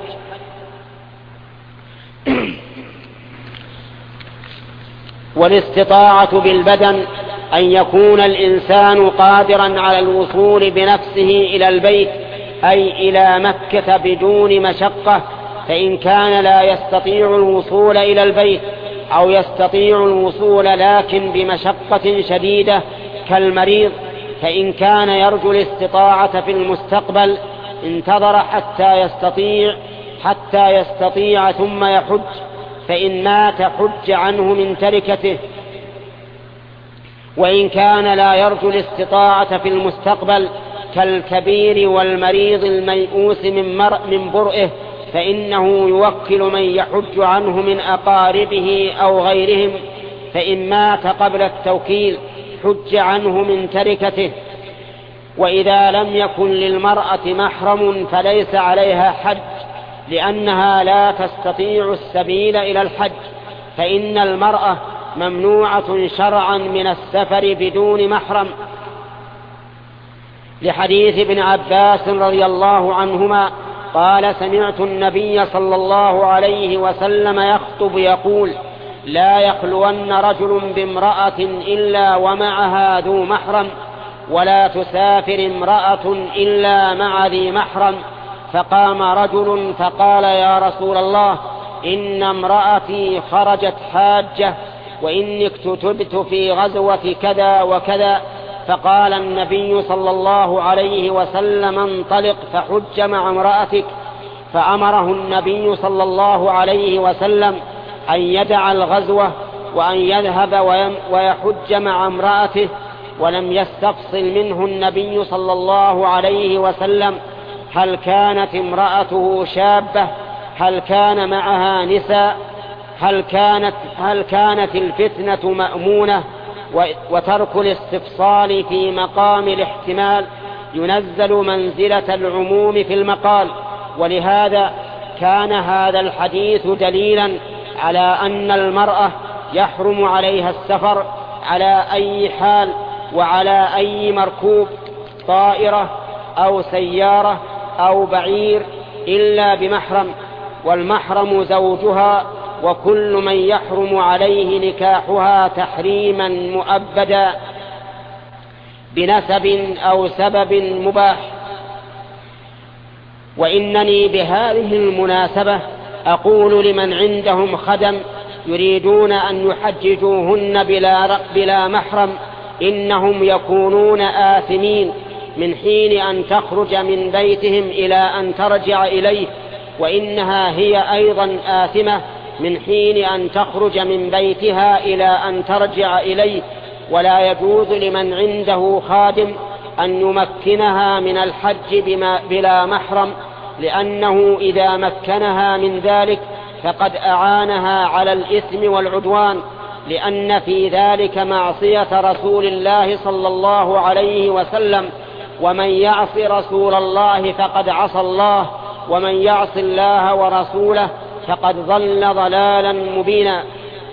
S1: والاستطاعة بالبدن أن يكون الإنسان قادرا على الوصول بنفسه إلى البيت أي إلى مكة بدون مشقة، فإن كان لا يستطيع الوصول إلى البيت أو يستطيع الوصول لكن بمشقة شديدة كالمريض، فإن كان يرجو الاستطاعة في المستقبل انتظر حتى يستطيع حتى يستطيع ثم يحج، فإن مات حج عنه من تركته. وإن كان لا يرجو الاستطاعة في المستقبل كالكبير والمريض الميؤوس من, مر من برئه فإنه يوكل من يحج عنه من أقاربه أو غيرهم، فإن مات قبل التوكيل حج عنه من تركته. وإذا لم يكن للمرأة محرم فليس عليها حج لأنها لا تستطيع السبيل إلى الحج، فإن المرأة ممنوعة شرعا من السفر بدون محرم، لحديث ابن عباس رضي الله عنهما قال سمعت النبي صلى الله عليه وسلم يخطب يقول لا يخلون رجل بامرأة إلا ومعها ذو محرم ولا تسافر امرأة إلا مع ذي محرم. فقام رجل فقال يا رسول الله إن امرأتي خرجت حاجة وإني اكتتبت في غزوة كذا وكذا. فقال النبي صلى الله عليه وسلم انطلق فحج مع امرأتك. فأمره النبي صلى الله عليه وسلم أن يدع الغزوة وأن يذهب ويحج مع امرأته، ولم يستفصل منه النبي صلى الله عليه وسلم هل كانت امرأته شابة، هل كان معها نساء، هل كانت, هل كانت الفتنة مأمونة. وترك الاستفصال في مقام الاحتمال ينزل منزلة العموم في المقال، ولهذا كان هذا الحديث دليلا على أن المرأة يحرم عليها السفر على أي حال وعلى أي مركوب طائرة أو سيارة أو بعير إلا بمحرم، والمحرم زوجها وكل من يحرم عليه نكاحها تحريما مؤبدا بنسب أو سبب مباح. وإنني بهذه المناسبة أقول لمن عندهم خدم يريدون أن يحججوهن بلا, بلا محرم إنهم يكونون آثمين من حين أن تخرج من بيتهم إلى أن ترجع إليه، وإنها هي أيضا آثمة من حين أن تخرج من بيتها إلى أن ترجع إليه. ولا يجوز لمن عنده خادم أن يمكنها من الحج بما بلا محرم، لأنه إذا مكنها من ذلك فقد أعانها على الإثم والعدوان، لأن في ذلك معصية رسول الله صلى الله عليه وسلم، ومن يعص رسول الله فقد عصى الله، ومن يعص الله ورسوله فقد ضل ضلالا مبينا.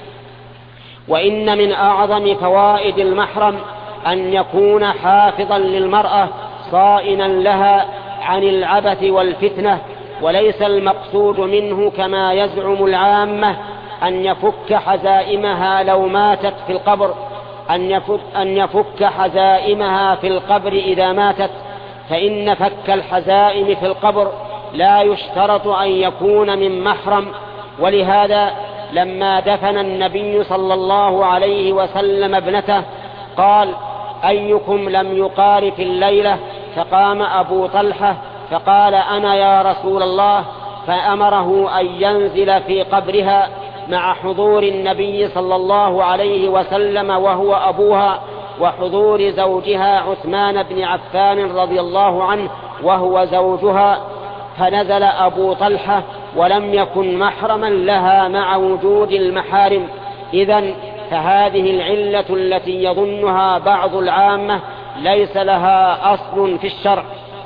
S1: وإن من أعظم فوائد المحرم أن يكون حافظا للمرأة صائنا لها عن العبث والفتنة، وليس المقصود منه كما يزعم العامة أن يفك حزائمها لو ماتت في القبر، أن يفك, أن يفك حزائمها في القبر إذا ماتت، فإن فك الحزائم في القبر لا يشترط أن يكون من محرم. ولهذا لما دفن النبي صلى الله عليه وسلم ابنته قال: أيكم لم يقارف الليلة؟ فقام أبو طلحة فقال: أنا يا رسول الله، فأمره أن ينزل في قبرها مع حضور النبي صلى الله عليه وسلم وهو أبوها، وحضور زوجها عثمان بن عفان رضي الله عنه وهو زوجها، فنزل أبو طلحة ولم يكن محرما لها مع وجود المحارم. إذن فهذه العلة التي يظنها بعض العامة ليس لها أصل في الشرع.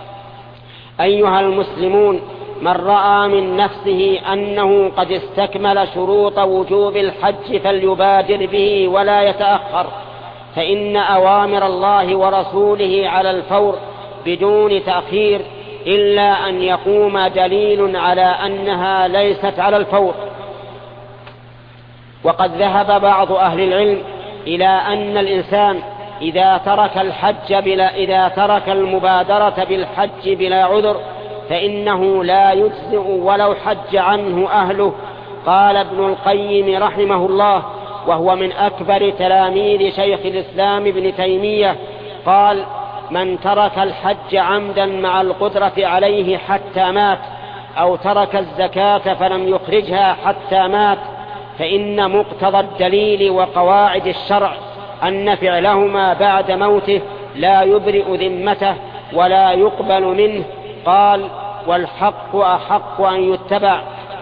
S1: أيها المسلمون، من رأى من نفسه أنه قد استكمل شروط وجوب الحج فليبادر به ولا يتأخر، فإن أوامر الله ورسوله على الفور بدون تأخير، إلا أن يقوم دليل على أنها ليست على الفور. وقد ذهب بعض أهل العلم إلى أن الإنسان إذا ترك الحج بلا إذا ترك المبادرة بالحج بلا عذر فإنه لا يجزئ ولو حج عنه أهله. قال ابن القيم رحمه الله، وهو من أكبر تلاميذ شيخ الإسلام ابن تيمية، قال: من ترك الحج عمدا مع القدرة عليه حتى مات، أو ترك الزكاة فلم يخرجها حتى مات، فإن مقتضى الدليل وقواعد الشرع أن فعلهما بعد موته لا يبرئ ذمته ولا يقبل منه. قال: والحق أحق أن يتبع.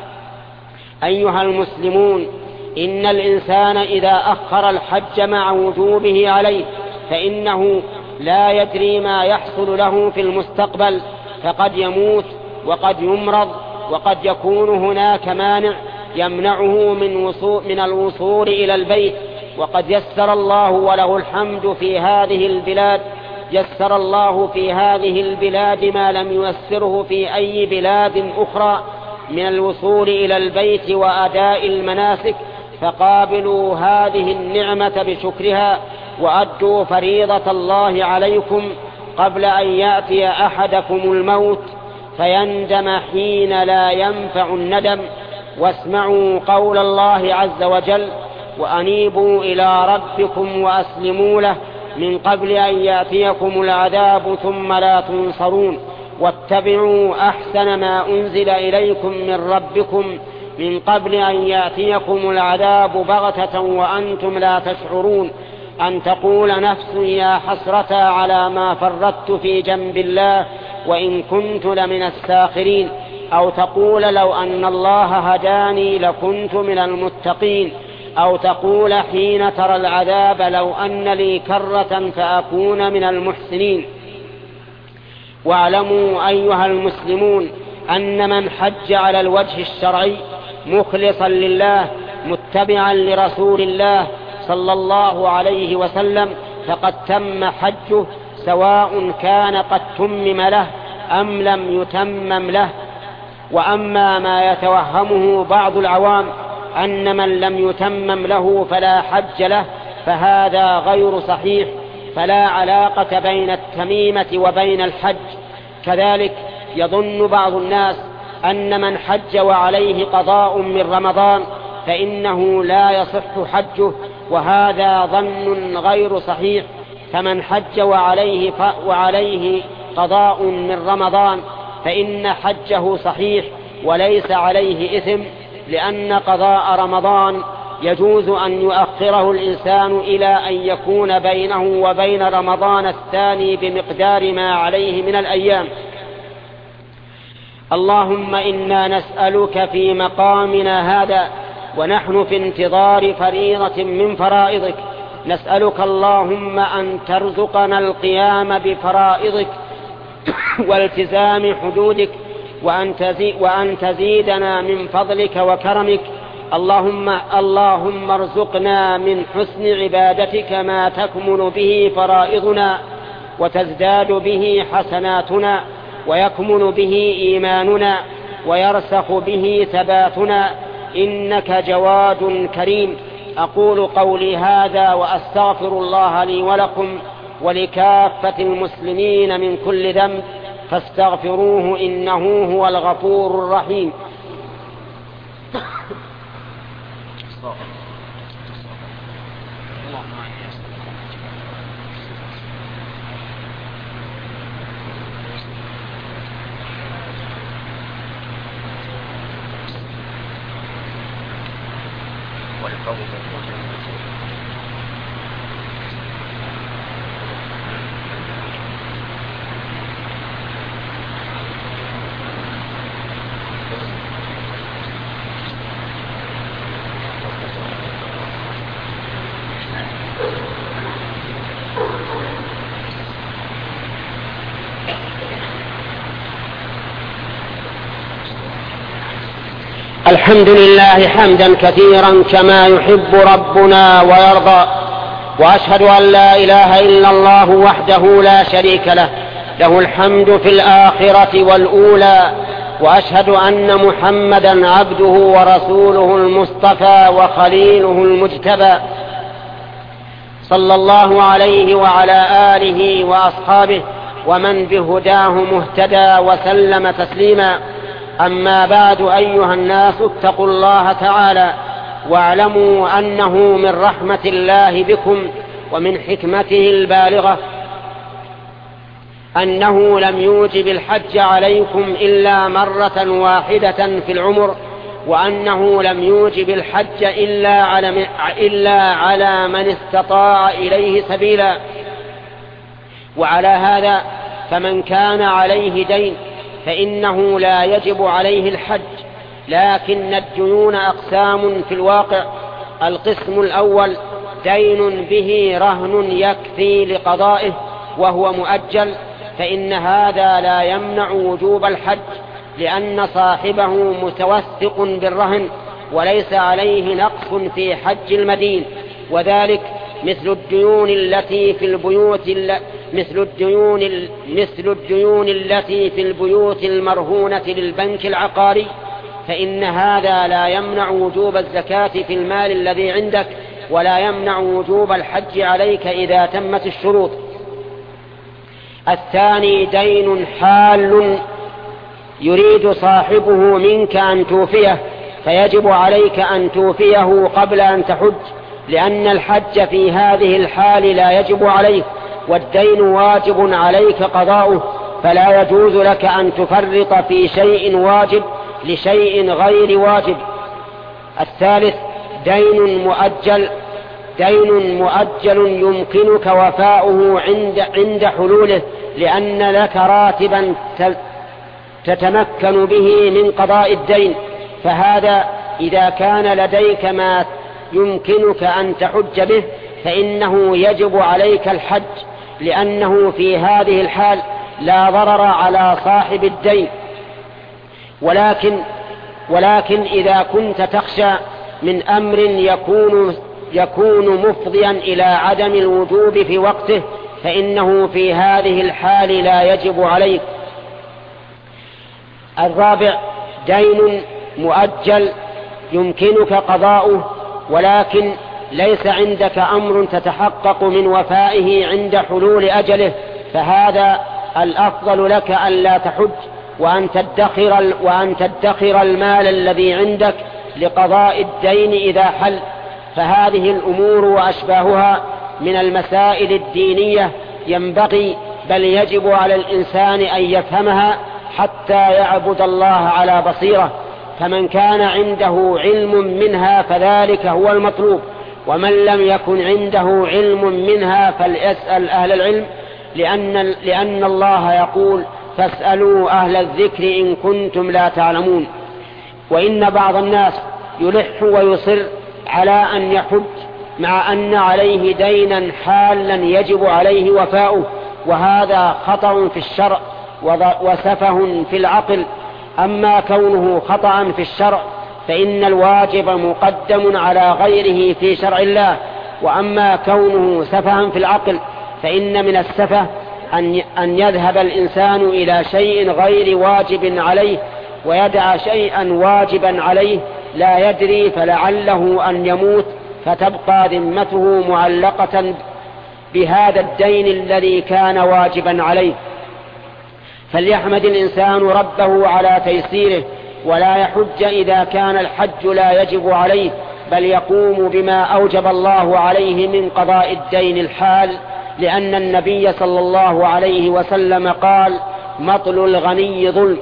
S1: أيها المسلمون، إن الإنسان إذا أخر الحج مع وجوبه عليه فإنه لا يدري ما يحصل له في المستقبل، فقد يموت وقد يمرض وقد يكون هناك مانع يمنعه من, وصول من الوصول إلى البيت. وقد يسر الله وله الحمد في هذه البلاد يسر الله في هذه البلاد ما لم ييسره في أي بلاد أخرى من الوصول إلى البيت وأداء المناسك، فقابلوا هذه النعمة بشكرها وأدوا فريضة الله عليكم قبل أن يأتي أحدكم الموت فيندم حين لا ينفع الندم. واسمعوا قول الله عز وجل: وأنيبوا إلى ربكم وأسلموا له من قبل أن يأتيكم العذاب ثم لا تنصرون، واتبعوا أحسن ما أنزل إليكم من ربكم من قبل أن يأتيكم العذاب بغتة وأنتم لا تشعرون، أن تقول نفس يا حسرة على ما فرطت في جنب الله وإن كنت لمن الساخرين، أو تقول لو أن الله هداني لكنت من المتقين، أو تقول حين ترى العذاب لو أن لي كرة فأكون من المحسنين. واعلموا أيها المسلمون أن من حج على الوجه الشرعي مخلصا لله متبعا لرسول الله صلى الله عليه وسلم فقد تم حجه، سواء كان قد تمم له أم لم يتمم له. وأما ما يتوهمه بعض العوام أن من لم يتمم له فلا حج له، فهذا غير صحيح، فلا علاقة بين التميمة وبين الحج. كذلك يظن بعض الناس أن من حج وعليه قضاء من رمضان فإنه لا يصح حجه، وهذا ظن غير صحيح. فمن حج وعليه, ف... وعليه قضاء من رمضان فإن حجه صحيح وليس عليه إثم، لأن قضاء رمضان يجوز أن يؤخره الإنسان إلى أن يكون بينه وبين رمضان الثاني بمقدار ما عليه من الأيام. اللهم إنا نسألك في مقامنا هذا ونحن في انتظار فريضة من فرائضك، نسألك اللهم أن ترزقنا القيام بفرائضك والتزام حدودك، وأن, تزي وأن تزيدنا من فضلك وكرمك. اللهم, اللهم ارزقنا من حسن عبادتك ما تكمل به فرائضنا وتزداد به حسناتنا ويكمل به إيماننا ويرسخ به ثباتنا، إنك جواد كريم. أقول قولي هذا وأستغفر الله لي ولكم ولكافة المسلمين من كل ذنب، فاستغفروه إنه هو الغفور الرحيم. الحمد لله حمدا كثيرا كما يحب ربنا ويرضى، وأشهد أن لا إله إلا الله وحده لا شريك له، له الحمد في الآخرة والأولى، وأشهد أن محمدا عبده ورسوله المصطفى وخليله المجتبى، صلى الله عليه وعلى آله وأصحابه ومن بهداه مهتدى وسلم تسليما. أما بعد، أيها الناس اتقوا الله تعالى واعلموا أنه من رحمة الله بكم ومن حكمته البالغة أنه لم يوجب الحج عليكم إلا مرة واحدة في العمر، وأنه لم يوجب الحج إلا على, إلا على من استطاع إليه سبيلا. وعلى هذا فمن كان عليه دين فإنه لا يجب عليه الحج، لكن الديون أقسام في الواقع. القسم الأول دين به رهن يكفي لقضائه وهو مؤجل، فإن هذا لا يمنع وجوب الحج، لأن صاحبه متوثق بالرهن وليس عليه نقص في حج المدين. وذلك مثل الديون التي في البيوت مثل الديون مثل الديون التي في البيوت المرهونة للبنك العقاري، فإن هذا لا يمنع وجوب الزكاة في المال الذي عندك، ولا يمنع وجوب الحج عليك إذا تمت الشروط. الثاني دين حال يريد صاحبه منك أن توفيه، فيجب عليك أن توفيه قبل أن تحج، لأن الحج في هذه الحال لا يجب عليك، والدين واجب عليك قضاؤه، فلا يجوز لك أن تفرط في شيء واجب لشيء غير واجب. الثالث دين مؤجل دين مؤجل يمكنك وفاؤه عند عند حلوله، لأن لك راتبا تتمكن به من قضاء الدين، فهذا إذا كان لديك ما يمكنك أن تحج به فإنه يجب عليك الحج، لأنه في هذه الحال لا ضرر على صاحب الدين. ولكن ولكن إذا كنت تخشى من أمر يكون يكون مفضيا إلى عدم الوجوب في وقته فإنه في هذه الحال لا يجب عليك. الرابع دين مؤجل يمكنك قضاؤه، ولكن ليس عندك أمر تتحقق من وفائه عند حلول أجله، فهذا الأفضل لك أن لا تحج، وأن تدخر, وأن تدخر المال الذي عندك لقضاء الدين إذا حل. فهذه الأمور وأشباهها من المسائل الدينية ينبغي بل يجب على الإنسان أن يفهمها حتى يعبد الله على بصيرة. فمن كان عنده علم منها فذلك هو المطلوب، ومن لم يكن عنده علم منها فليسأل أهل العلم، لأن, لأن الله يقول فاسألوا أهل الذكر إن كنتم لا تعلمون. وإن بعض الناس يلح ويصر على أن يحج مع أن عليه دينا حالا يجب عليه وفاؤه، وهذا خطأ في الشرع وسفه في العقل. أما كونه خطأ في الشرع فإن الواجب مقدم على غيره في شرع الله، وأما كونه سفها في العقل فإن من السفه أن يذهب الإنسان إلى شيء غير واجب عليه ويدع شيئا واجبا عليه لا يدري، فلعله أن يموت فتبقى ذمته معلقة بهذا الدين الذي كان واجبا عليه. فليحمد الإنسان ربه على تيسيره، ولا يحج إذا كان الحج لا يجب عليه، بل يقوم بما أوجب الله عليه من قضاء الدين الحال، لأن النبي صلى الله عليه وسلم قال مطل الغني ظلم.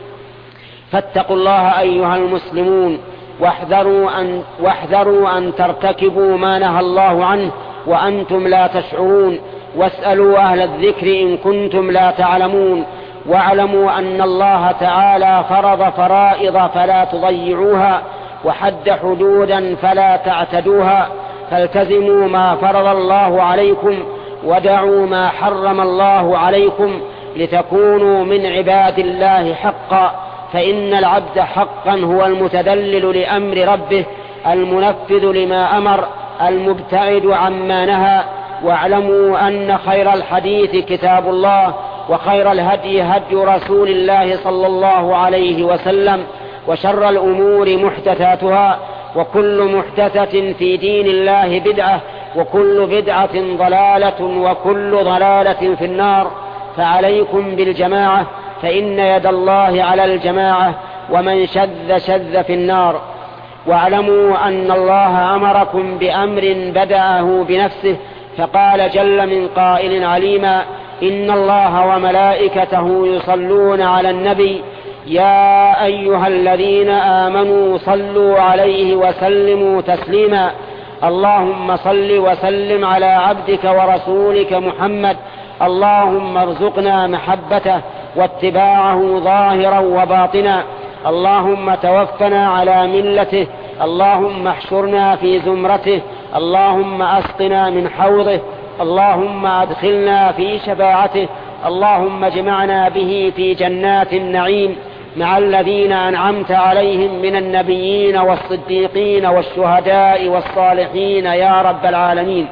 S1: فاتقوا الله أيها المسلمون، واحذروا أن, واحذروا أن ترتكبوا ما نهى الله عنه وأنتم لا تشعرون، واسألوا أهل الذكر إن كنتم لا تعلمون، واعلموا أن الله تعالى فرض فرائض فلا تضيعوها، وحد حدودا فلا تعتدوها، فالتزموا ما فرض الله عليكم ودعوا ما حرم الله عليكم لتكونوا من عباد الله حقا. فإن العبد حقا هو المتذلل لأمر ربه، المنفذ لما أمر، المبتعد عما نهى. واعلموا أن خير الحديث كتاب الله، وخير الهدي هدي رسول الله صلى الله عليه وسلم، وشر الأمور محدثاتها، وكل محدثة في دين الله بدعة، وكل بدعة ضلالة، وكل ضلالة في النار. فعليكم بالجماعة، فإن يد الله على الجماعة، ومن شذ شذ في النار. واعلموا أن الله أمركم بأمر بدأه بنفسه، فقال جل من قائل عليما إن الله وملائكته يصلون على النبي يا أيها الذين آمنوا صلوا عليه وسلموا تسليما. اللهم صل وسلم على عبدك ورسولك محمد، اللهم ارزقنا محبته واتباعه ظاهرا وباطنا، اللهم توفنا على ملته، اللهم احشرنا في زمرته، اللهم أسقنا من حوضه، اللهم أدخلنا في شفاعته، اللهم اجمعنا به في جنات النعيم مع الذين أنعمت عليهم من النبيين والصديقين والشهداء والصالحين يا رب العالمين.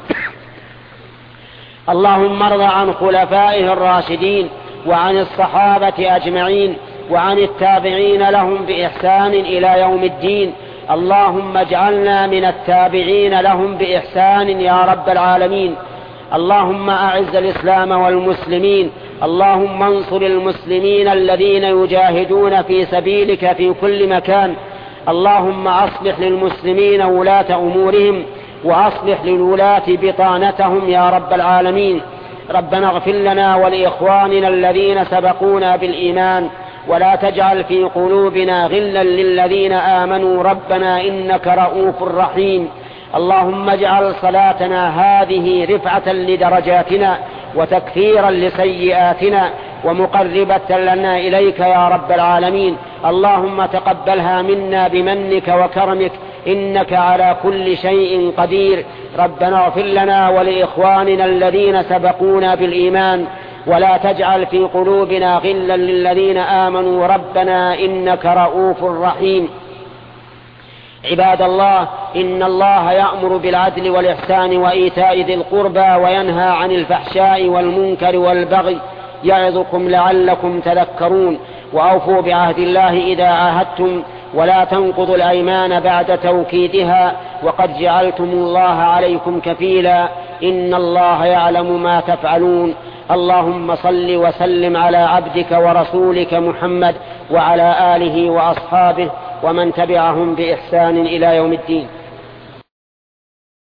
S1: اللهم ارض عن خلفائه الراشدين وعن الصحابة أجمعين وعن التابعين لهم بإحسان إلى يوم الدين. اللهم اجعلنا من التابعين لهم بإحسان يا رب العالمين. اللهم أعز الإسلام والمسلمين، اللهم انصر المسلمين الذين يجاهدون في سبيلك في كل مكان. اللهم أصلح للمسلمين ولاة أمورهم، وأصلح للولاة بطانتهم يا رب العالمين. ربنا اغفر لنا ولإخواننا الذين سبقونا بالإيمان، ولا تجعل في قلوبنا غلا للذين آمنوا ربنا إنك رؤوف رحيم. اللهم اجعل صلاتنا هذه رفعة لدرجاتنا وتكفيرا لسيئاتنا ومقربة لنا إليك يا رب العالمين. اللهم تقبلها منا بمنك وكرمك، إنك على كل شيء قدير. ربنا اغفر لنا ولإخواننا الذين سبقونا بالإيمان، ولا تجعل في قلوبنا غلا للذين آمنوا ربنا إنك رؤوف رحيم. عباد الله، إن الله يأمر بالعدل والإحسان وإيتاء ذي القربى وينهى عن الفحشاء والمنكر والبغي، يعظكم لعلكم تذكرون. وأوفوا بعهد الله إذا عاهدتم، ولا تنقضوا الأيمان بعد توكيدها وقد جعلتم الله عليكم كفيلا إن الله يعلم ما تفعلون. اللهم صل وسلم على عبدك ورسولك محمد وعلى آله وأصحابه ومن تبعهم بإحسان إلى يوم الدين.